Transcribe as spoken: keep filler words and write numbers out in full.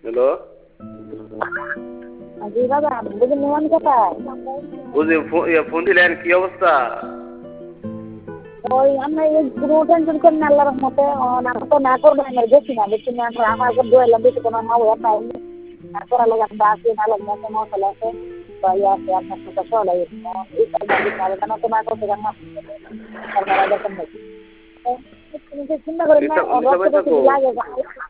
Hello জি বাবা বুঝি মোহন কোথায়? বুঝি ফোন দিলেন কি অবস্থা? ওই আমরা এই কোনো টেনশন করেন না আল্লাহর রহমতে না তো না করবো না দেখি না দেখি না আমরা আমার উপর দোয়াইলাম বেশি কোনো মা হওয়া পাইনি তারপর আল্লাহ আমরা আসি না লাগবে একটা মশলা আছে বা ইয়ে আছে আপনার সাথে সলাই এই কাজ না দিতে হবে কেন তো না করতে জানা তারপরে দেখেন চিন্তা করেন না নিশা নিশা রক্ত ভাই বেশি থাকো লাগে